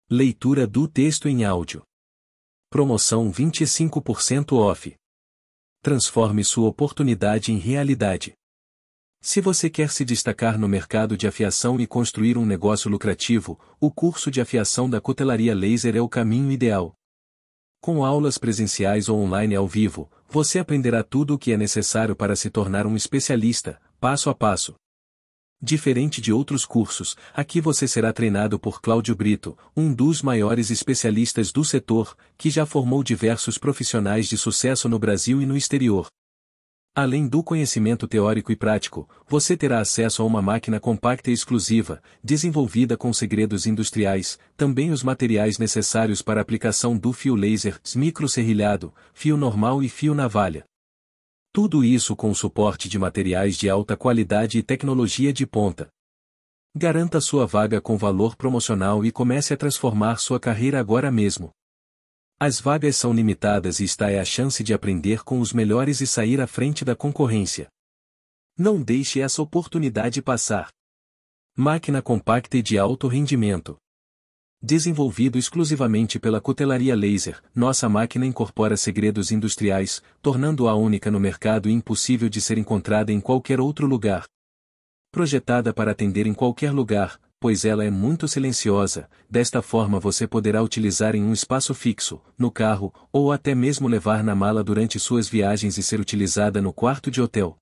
Leitura do texto em áudio. Promoção 25% off. Transforme sua oportunidade em realidade. Se você quer se destacar no mercado de afiação e construir um negócio lucrativo, o curso de afiação da Cutelaria Laser é o caminho ideal. Com aulas presenciais ou online ao vivo, você aprenderá tudo o que é necessário para se tornar um especialista, passo a passo. Diferente de outros cursos, aqui você será treinado por Cláudio Brito, um dos maiores especialistas do setor, que já formou diversos profissionais de sucesso no Brasil e no exterior. Além do conhecimento teórico e prático, você terá acesso a uma máquina compacta e exclusiva, desenvolvida com segredos industriais, também os materiais necessários para a aplicação do fio laser, microserrilhado, fio normal e fio navalha. Tudo isso com o suporte de materiais de alta qualidade e tecnologia de ponta. Garanta sua vaga com valor promocional e comece a transformar sua carreira agora mesmo. As vagas são limitadas e esta é a chance de aprender com os melhores e sair à frente da concorrência. Não deixe essa oportunidade passar. Máquina compacta e de alto rendimento. Desenvolvido exclusivamente pela Cutelaria Laser, nossa máquina incorpora segredos industriais, tornando-a única no mercado e impossível de ser encontrada em qualquer outro lugar. Projetada para atender em qualquer lugar, pois ela é muito silenciosa, desta forma você poderá utilizar em um espaço fixo, no carro, ou até mesmo levar na mala durante suas viagens e ser utilizada no quarto de hotel.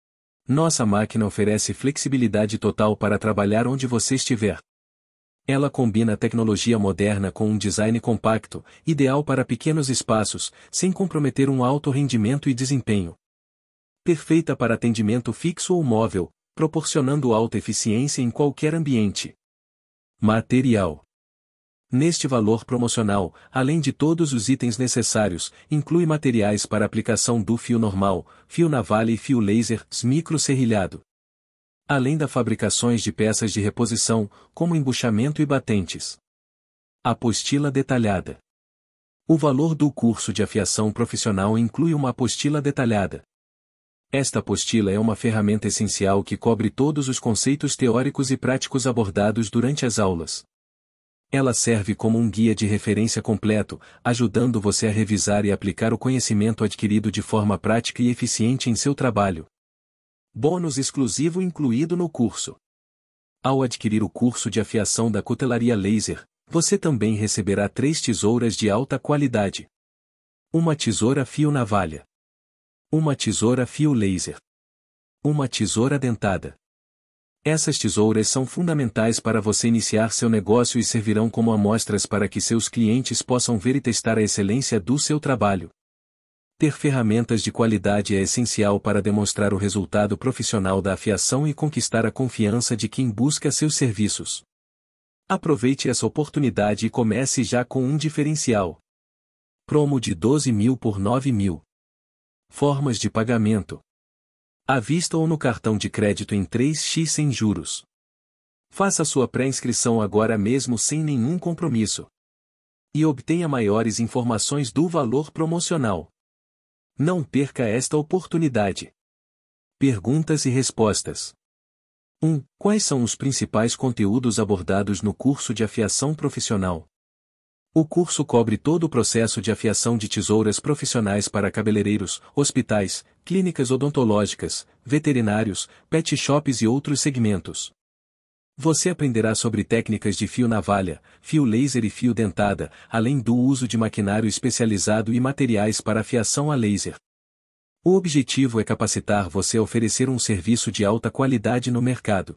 Nossa máquina oferece flexibilidade total para trabalhar onde você estiver. Ela combina a tecnologia moderna com um design compacto, ideal para pequenos espaços, sem comprometer um alto rendimento e desempenho. Perfeita para atendimento fixo ou móvel, proporcionando alta eficiência em qualquer ambiente. Material. Neste valor promocional, além de todos os itens necessários, inclui materiais para aplicação do fio normal, fio navalha e fio laser, microserrilhado. Além da fabricações de peças de reposição, como embuchamento e batentes. Apostila detalhada. O valor do curso de afiação profissional inclui uma apostila detalhada. Esta apostila é uma ferramenta essencial que cobre todos os conceitos teóricos e práticos abordados durante as aulas. Ela serve como um guia de referência completo, ajudando você a revisar e aplicar o conhecimento adquirido de forma prática e eficiente em seu trabalho. Bônus exclusivo incluído no curso. Ao adquirir o curso de afiação da Cutelaria Laser, você também receberá 3 tesouras de alta qualidade. Uma tesoura fio navalha. Uma tesoura fio laser. Uma tesoura dentada. Essas tesouras são fundamentais para você iniciar seu negócio e servirão como amostras para que seus clientes possam ver e testar a excelência do seu trabalho. Ter ferramentas de qualidade é essencial para demonstrar o resultado profissional da afiação e conquistar a confiança de quem busca seus serviços. Aproveite essa oportunidade e comece já com um diferencial. Promo de 12.000 por 9.000. Formas de pagamento. À vista ou no cartão de crédito em 3x sem juros. Faça sua pré-inscrição agora mesmo sem nenhum compromisso. E obtenha maiores informações do valor promocional. Não perca esta oportunidade. Perguntas e respostas. 1. Quais são os principais conteúdos abordados no curso de afiação profissional? O curso cobre todo o processo de afiação de tesouras profissionais para cabeleireiros, hospitais, clínicas odontológicas, veterinários, pet shops e outros segmentos. Você aprenderá sobre técnicas de fio navalha, fio laser e fio dentada, além do uso de maquinário especializado e materiais para afiação a laser. O objetivo é capacitar você a oferecer um serviço de alta qualidade no mercado.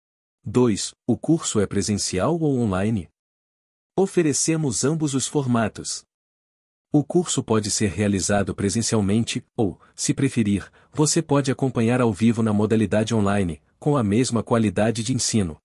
2. O curso é presencial ou online? Oferecemos ambos os formatos. O curso pode ser realizado presencialmente, ou, se preferir, você pode acompanhar ao vivo na modalidade online, com a mesma qualidade de ensino.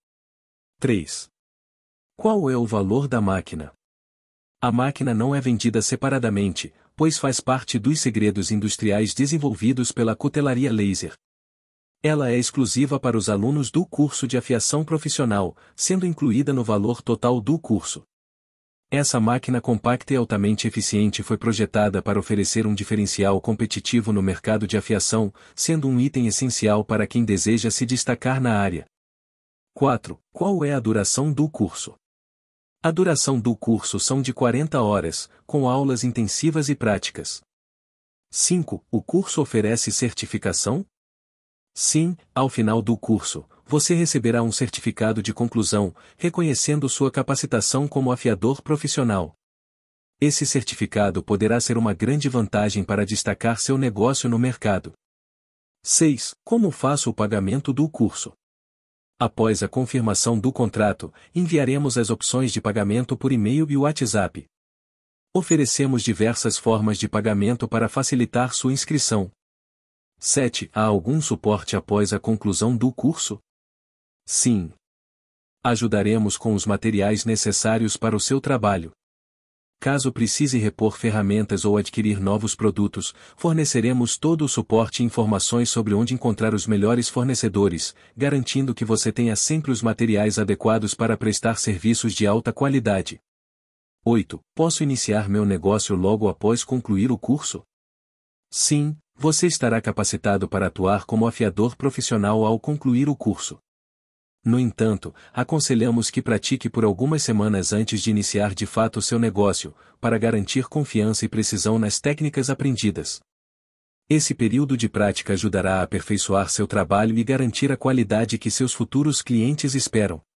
3. Qual é o valor da máquina? A máquina não é vendida separadamente, pois faz parte dos segredos industriais desenvolvidos pela Cutelaria Laser. Ela é exclusiva para os alunos do curso de afiação profissional, sendo incluída no valor total do curso. Essa máquina compacta e altamente eficiente foi projetada para oferecer um diferencial competitivo no mercado de afiação, sendo um item essencial para quem deseja se destacar na área. 4. Qual é a duração do curso? A duração do curso são de 40 horas, com aulas intensivas e práticas. 5. O curso oferece certificação? Sim, ao final do curso, você receberá um certificado de conclusão, reconhecendo sua capacitação como afiador profissional. Esse certificado poderá ser uma grande vantagem para destacar seu negócio no mercado. 6. Como faço o pagamento do curso? Após a confirmação do contrato, enviaremos as opções de pagamento por e-mail e WhatsApp. Oferecemos diversas formas de pagamento para facilitar sua inscrição. 7. Há algum suporte após a conclusão do curso? Sim. Ajudaremos com os materiais necessários para o seu trabalho. Caso precise repor ferramentas ou adquirir novos produtos, forneceremos todo o suporte e informações sobre onde encontrar os melhores fornecedores, garantindo que você tenha sempre os materiais adequados para prestar serviços de alta qualidade. 8. Posso iniciar meu negócio logo após concluir o curso? Sim, você estará capacitado para atuar como afiador profissional ao concluir o curso. No entanto, aconselhamos que pratique por algumas semanas antes de iniciar de fato seu negócio, para garantir confiança e precisão nas técnicas aprendidas. Esse período de prática ajudará a aperfeiçoar seu trabalho e garantir a qualidade que seus futuros clientes esperam.